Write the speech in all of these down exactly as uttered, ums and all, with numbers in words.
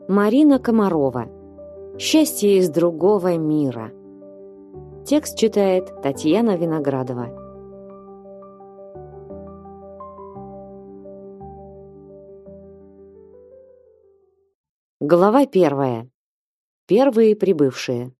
Марина Комарова. Счастье из другого мира. Текст читает Татьяна Виноградова. Глава первая. Первые прибывшие.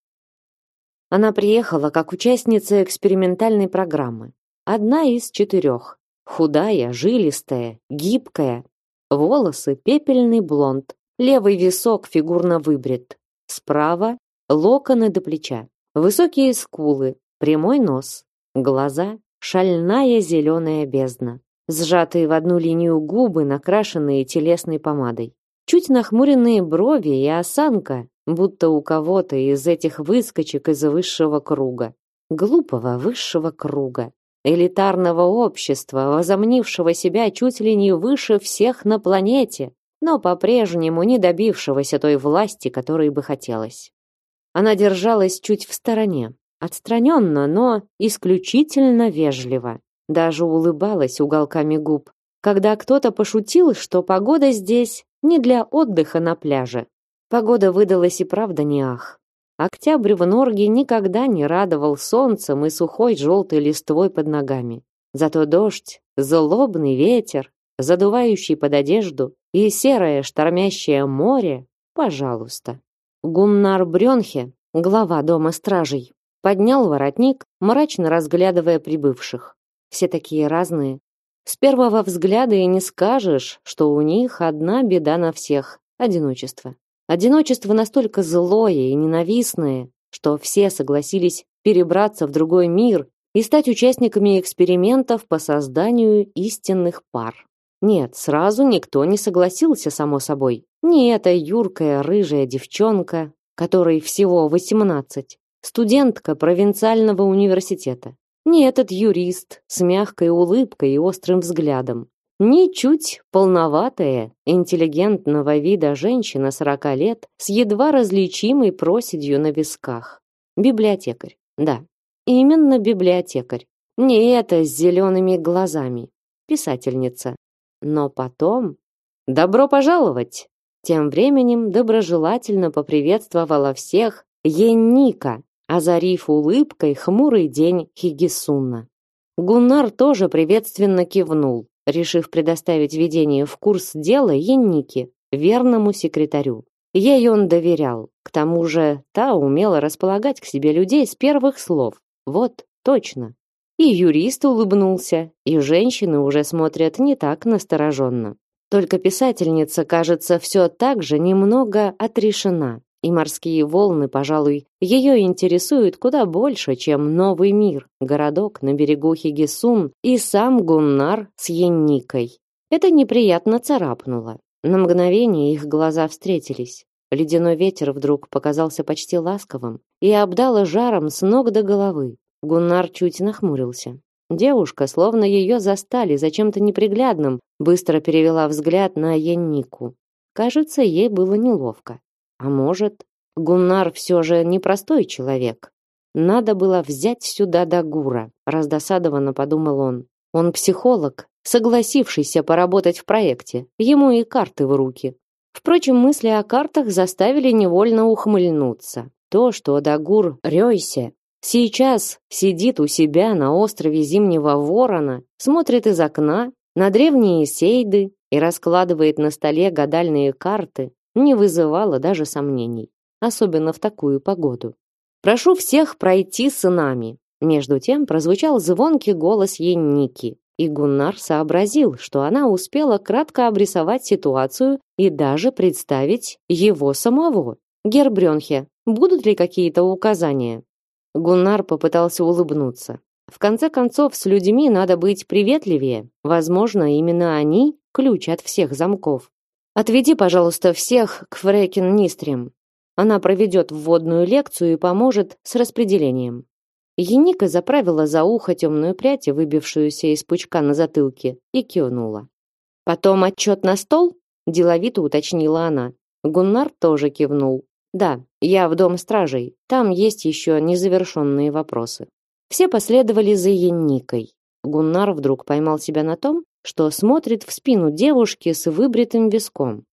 Она приехала как участница экспериментальной программы. Одна из четырех. Худая, жилистая, гибкая. Волосы пепельный блонд. Левый висок фигурно выбрит. Справа локоны до плеча. Высокие скулы, прямой нос. Глаза шальная зеленая бездна. Сжатые в одну линию губы, накрашенные телесной помадой. Чуть нахмуренные брови и осанка, будто у кого-то из этих выскочек из высшего круга. Глупого высшего круга. Элитарного общества, возомнившего себя чуть ли не выше всех на планете, но по-прежнему не добившегося той власти, которой бы хотелось. Она держалась чуть в стороне, отстраненно, но исключительно вежливо. Даже улыбалась уголками губ, когда кто-то пошутил, что погода здесь не для отдыха на пляже. Погода выдалась и правда не ах. Октябрь в Норге никогда не радовал солнцем и сухой желтой листвой под ногами. Зато дождь, злобный ветер, задувающий под одежду, и серое штормящее море, пожалуйста. Гуннар Брёнхе, глава дома стражей, поднял воротник, мрачно разглядывая прибывших. Все такие разные. С первого взгляда и не скажешь, что у них одна беда на всех — одиночество. Одиночество настолько злое и ненавистное, что все согласились перебраться в другой мир и стать участниками экспериментов по созданию истинных пар. Нет, сразу никто не согласился, само собой. Не эта юркая рыжая девчонка, которой всего восемнадцать, студентка провинциального университета. Не этот юрист с мягкой улыбкой и острым взглядом. Ни чуть полноватая, интеллигентного вида женщина сорока лет с едва различимой проседью на висках. Библиотекарь. Да, именно библиотекарь. Не эта с зелеными глазами. Писательница. Но потом... «Добро пожаловать!» Тем временем доброжелательно поприветствовала всех Енника, озарив улыбкой хмурый день Хигисунна. Гуннар тоже приветственно кивнул, решив предоставить ведение в курс дела Еннике, верному секретарю. Ей он доверял, к тому же та умела располагать к себе людей с первых слов. Вот, точно. И юрист улыбнулся, и женщины уже смотрят не так настороженно. Только писательница, кажется, все так же немного отрешена, и морские волны, пожалуй, ее интересуют куда больше, чем новый мир, городок на берегу Хигисун и сам Гуннар с Енникой. Это неприятно царапнуло. На мгновение их глаза встретились. Ледяной ветер вдруг показался почти ласковым и обдало жаром с ног до головы. Гуннар чуть нахмурился. Девушка, словно ее застали за чем-то неприглядным, быстро перевела взгляд на Еннику. Кажется, ей было неловко. А может, Гуннар все же непростой человек. Надо было взять сюда Дагура, раздосадованно подумал он. Он психолог, согласившийся поработать в проекте. Ему и карты в руки. Впрочем, мысли о картах заставили невольно ухмыльнуться. То, что Дагур Рёйсе сейчас сидит у себя на острове Зимнего Ворона, смотрит из окна на древние сейды и раскладывает на столе гадальные карты, не вызывало даже сомнений, особенно в такую погоду. «Прошу всех пройти с нами». Между тем прозвучал звонкий голос Енники, и Гуннар сообразил, что она успела кратко обрисовать ситуацию и даже представить его самого. «Гер Брёнхе, будут ли какие-то указания?» Гуннар попытался улыбнуться. В конце концов, с людьми надо быть приветливее. Возможно, именно они – ключ от всех замков. «Отведи, пожалуйста, всех к Фрекен Нистрим. Она проведет вводную лекцию и поможет с распределением». Еника заправила за ухо темную прядь, выбившуюся из пучка на затылке, и кивнула. «Потом отчет на стол?» – деловито уточнила она. Гуннар тоже кивнул. «Да, я в дом стражей. Там есть еще незавершенные вопросы». Все последовали за Енникой. Гуннар вдруг поймал себя на том, что смотрит в спину девушки с выбритым виском.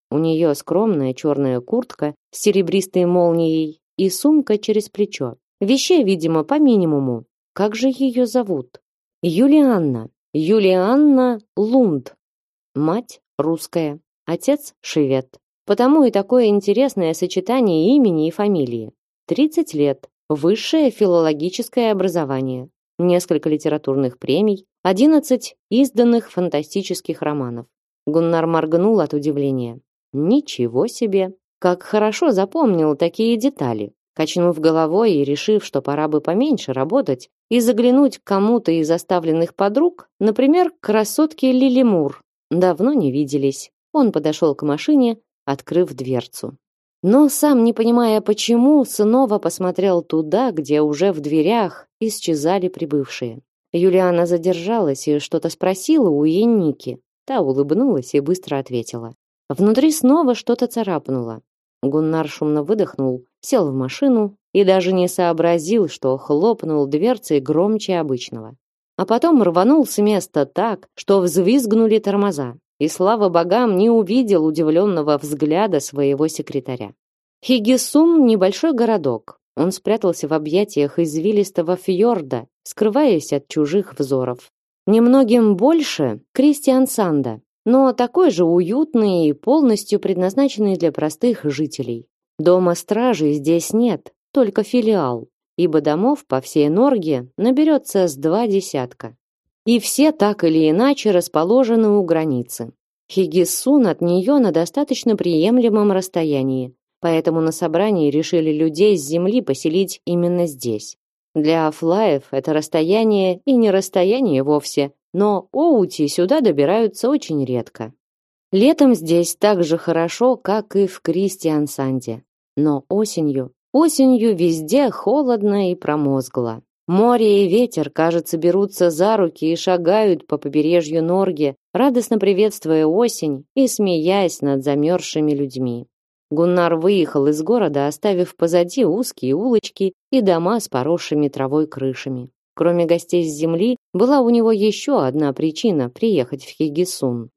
У нее скромная черная куртка с серебристой молнией и сумка через плечо. Вещей, видимо, по минимуму. Как же ее зовут? Юлианна. Юлианна Лунд. Мать русская, отец швед. Потому и такое интересное сочетание имени и фамилии. тридцать лет, высшее филологическое образование, несколько литературных премий, одиннадцать изданных фантастических романов. Гуннар моргнул от удивления. Ничего себе! Как хорошо запомнил такие детали. Качнув головой и решив, что пора бы поменьше работать и заглянуть к кому-то из оставленных подруг, например, к красотке Лили Мур. Давно не виделись. Он подошел к машине, открыв дверцу. Но сам, не понимая почему, снова посмотрел туда, где уже в дверях исчезали прибывшие. Юлиана задержалась и что-то спросила у Енники. Та улыбнулась и быстро ответила. Внутри снова что-то царапнуло. Гуннар шумно выдохнул, сел в машину и даже не сообразил, что хлопнул дверцей громче обычного. А потом рванул с места так, что взвизгнули тормоза, и, слава богам, не увидел удивленного взгляда своего секретаря. Хиггисун — небольшой городок. Он спрятался в объятиях извилистого фьорда, скрываясь от чужих взоров. Немногим больше Кристиансанда, но такой же уютный и полностью предназначенный для простых жителей. Дома стражи здесь нет, только филиал, ибо домов по всей Норге наберется с два десятка. И все так или иначе расположены у границы. Хиггисун от нее на достаточно приемлемом расстоянии, поэтому на собрании решили людей с земли поселить именно здесь. Для афлаев это расстояние и не расстояние вовсе, но оути сюда добираются очень редко. Летом здесь так же хорошо, как и в Кристиансанде. Но осенью, осенью везде холодно и промозгло. Море и ветер, кажется, берутся за руки и шагают по побережью Норге, радостно приветствуя осень и смеясь над замерзшими людьми. Гуннар выехал из города, оставив позади узкие улочки и дома с поросшими травой крышами. Кроме гостей с земли, была у него еще одна причина приехать в Хиггисун.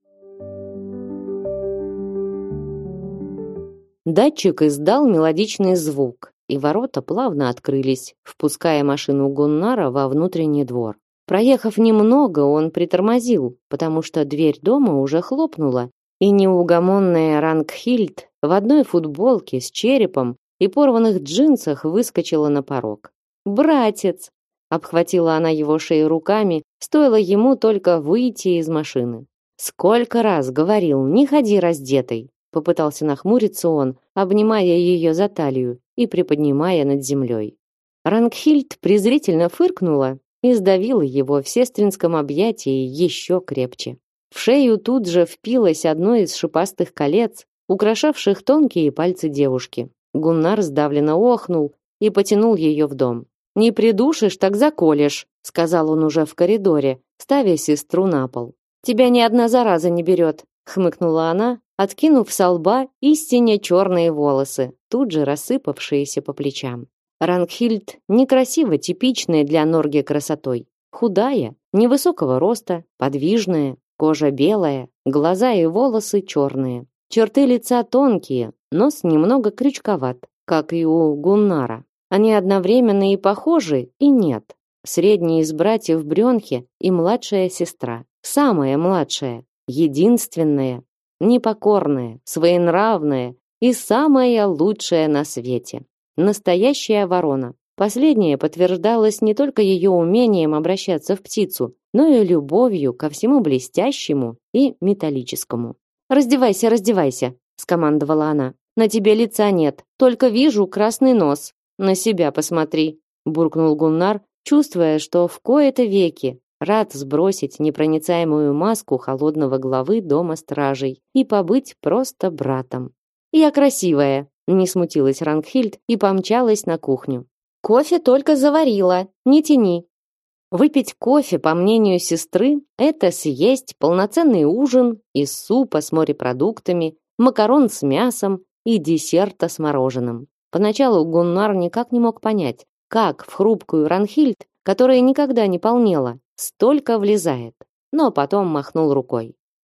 Датчик издал мелодичный звук, и ворота плавно открылись, впуская машину Гуннара во внутренний двор. Проехав немного, он притормозил, потому что дверь дома уже хлопнула, и неугомонная Рангхильд в одной футболке с черепом и порванных джинсах выскочила на порог. «Братец!» — обхватила она его шею руками, стоило ему только выйти из машины. «Сколько раз говорил, не ходи раздетой!» Попытался нахмуриться он, обнимая ее за талию и приподнимая над землей. Рангхильд презрительно фыркнула и сдавила его в сестринском объятии еще крепче. В шею тут же впилось одно из шипастых колец, украшавших тонкие пальцы девушки. Гуннар сдавленно охнул и потянул ее в дом. «Не придушишь, так заколешь», — сказал он уже в коридоре, ставя сестру на пол. «Тебя ни одна зараза не берет», — хмыкнула она, откинув со лба истинно черные волосы, тут же рассыпавшиеся по плечам. Рангхильд некрасиво типичная для Норги красотой. Худая, невысокого роста, подвижная, кожа белая, глаза и волосы черные. Черты лица тонкие, нос немного крючковат, как и у Гуннара. Они одновременно и похожи, и нет. Средний из братьев Брёнхи и младшая сестра. Самая младшая, единственная, непокорная, своенравная и самая лучшая на свете. Настоящая ворона. Последнее подтверждалось не только ее умением обращаться в птицу, но и любовью ко всему блестящему и металлическому. «Раздевайся, раздевайся», — скомандовала она. «На тебе лица нет, только вижу красный нос. На себя посмотри», — буркнул Гуннар, чувствуя, что в кои-то веки рад сбросить непроницаемую маску холодного главы дома стражей и побыть просто братом. «Я красивая», — не смутилась Рангхильд и помчалась на кухню. «Кофе только заварила, не тяни». Выпить кофе, по мнению сестры, это съесть полноценный ужин из супа с морепродуктами, макарон с мясом и десерта с мороженым. Поначалу Гуннар никак не мог понять, как в хрупкую Рангхильд, которая никогда не полнела, столько влезает. Но потом махнул рукой.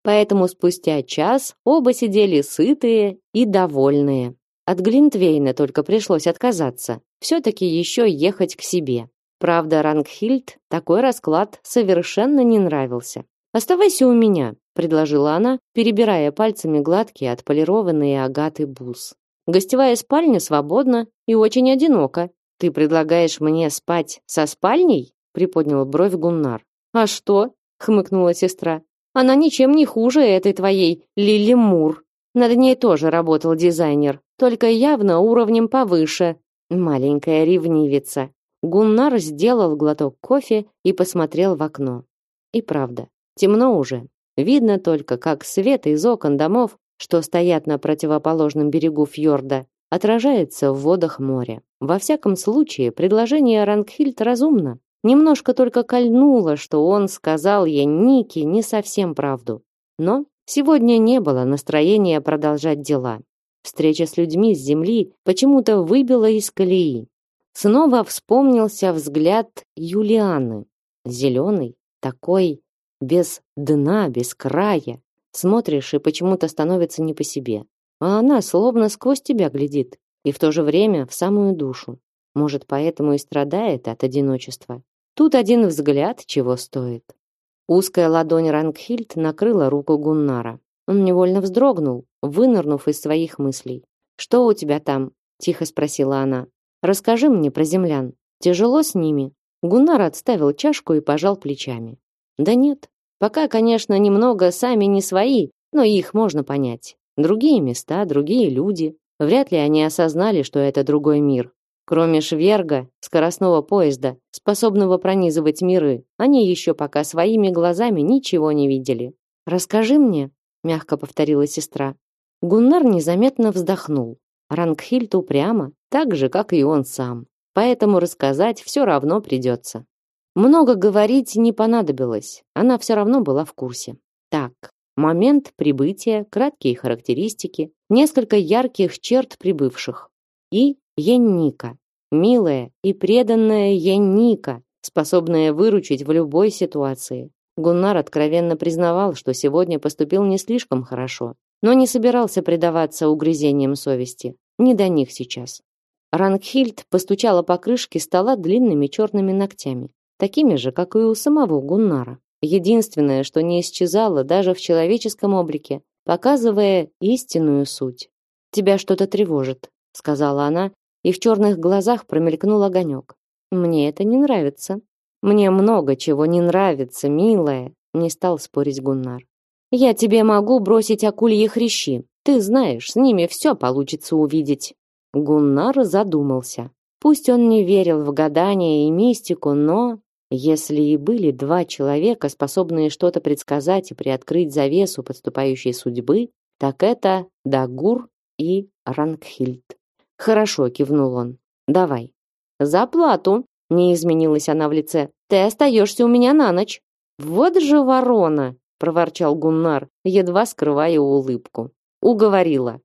Поэтому спустя час оба сидели сытые и довольные. От Глинтвейна только пришлось отказаться. Все-таки еще ехать к себе. Правда, Рангхильд такой расклад совершенно не нравился. «Оставайся у меня», — предложила она, перебирая пальцами гладкие отполированные агатой бус. «Гостевая спальня свободна и очень одиноко. Ты предлагаешь мне спать со спальней?» — приподнял бровь Гуннар. «А что?» — хмыкнула сестра. «Она ничем не хуже этой твоей Лили Мур. Над ней тоже работал дизайнер, только явно уровнем повыше. Маленькая ревнивица». Гуннар сделал глоток кофе и посмотрел в окно. И правда, темно уже. Видно только, как свет из окон домов, что стоят на противоположном берегу фьорда, отражается в водах моря. Во всяком случае, предложение Рангхильд разумно. Немножко только кольнуло, что он сказал ей Нике не совсем правду. Но сегодня не было настроения продолжать дела. Встреча с людьми с земли почему-то выбила из колеи. Снова вспомнился взгляд Юлианы. Зеленый, такой, без дна, без края. Смотришь, и почему-то становится не по себе. А она словно сквозь тебя глядит, и в то же время в самую душу. Может, поэтому и страдает от одиночества. Тут один взгляд чего стоит. Узкая ладонь Рангхильд накрыла руку Гуннара. Он невольно вздрогнул, вынырнув из своих мыслей. «Что у тебя там?» – тихо спросила она. «Расскажи мне про землян. Тяжело с ними?» Гуннар отставил чашку и пожал плечами. «Да нет. Пока, конечно, немного сами не свои, но их можно понять. Другие места, другие люди. Вряд ли они осознали, что это другой мир. Кроме Шверга, скоростного поезда, способного пронизывать миры, они еще пока своими глазами ничего не видели. «Расскажи мне», — мягко повторила сестра. Гуннар незаметно вздохнул. Рангхильд упряма, так же, как и он сам. Поэтому рассказать все равно придется. Много говорить не понадобилось, она все равно была в курсе. Так, момент прибытия, краткие характеристики, несколько ярких черт прибывших. И Янника, милая и преданная Янника, способная выручить в любой ситуации. Гуннар откровенно признавал, что сегодня поступил не слишком хорошо, но не собирался предаваться угрызениям совести. Не до них сейчас. Рангхильд постучала по крышке стола длинными черными ногтями, такими же, как и у самого Гуннара. Единственное, что не исчезало даже в человеческом облике, показывая истинную суть. «Тебя что-то тревожит», — сказала она, и в черных глазах промелькнул огонек. «Мне это не нравится». «Мне много чего не нравится, милая», — не стал спорить Гуннар. «Я тебе могу бросить акульи хрящи. Ты знаешь, с ними все получится увидеть». Гуннар задумался. Пусть он не верил в гадания и мистику, но если и были два человека, способные что-то предсказать и приоткрыть завесу подступающей судьбы, так это Дагур и Рангхильд. «Хорошо», — кивнул он. «Давай». «За плату», — не изменилась она в лице. «Ты остаешься у меня на ночь». «Вот же ворона», — проворчал Гуннар, едва скрывая улыбку. «Уговорила».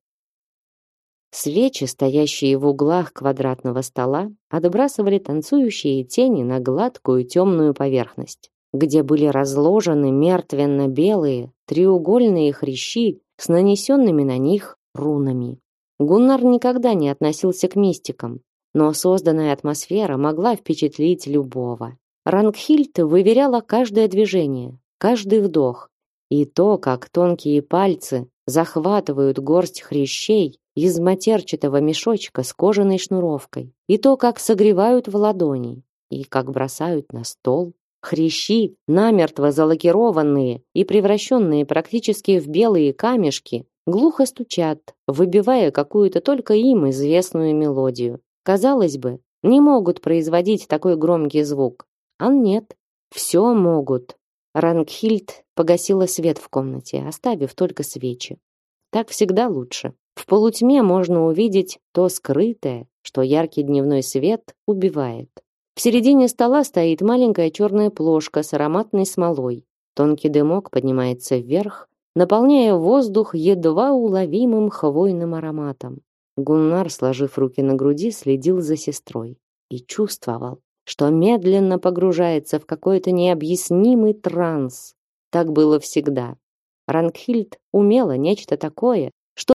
Свечи, стоящие в углах квадратного стола, отбрасывали танцующие тени на гладкую темную поверхность, где были разложены мертвенно-белые треугольные хрящи с нанесенными на них рунами. Гуннар никогда не относился к мистикам, но созданная атмосфера могла впечатлить любого. Рангхильд выверяла каждое движение, каждый вдох, и то, как тонкие пальцы захватывают горсть хрящей из матерчатого мешочка с кожаной шнуровкой, и то, как согревают в ладони, и как бросают на стол. Хрящи, намертво залакированные и превращенные практически в белые камешки, глухо стучат, выбивая какую-то только им известную мелодию. Казалось бы, не могут производить такой громкий звук. А нет, все могут. Рангхильд погасила свет в комнате, оставив только свечи. Так всегда лучше. В полутьме можно увидеть то скрытое, что яркий дневной свет убивает. В середине стола стоит маленькая черная плошка с ароматной смолой. Тонкий дымок поднимается вверх, наполняя воздух едва уловимым хвойным ароматом. Гуннар, сложив руки на груди, следил за сестрой и чувствовал, что медленно погружается в какой-то необъяснимый транс. Так было всегда. Рангхильд умела нечто такое,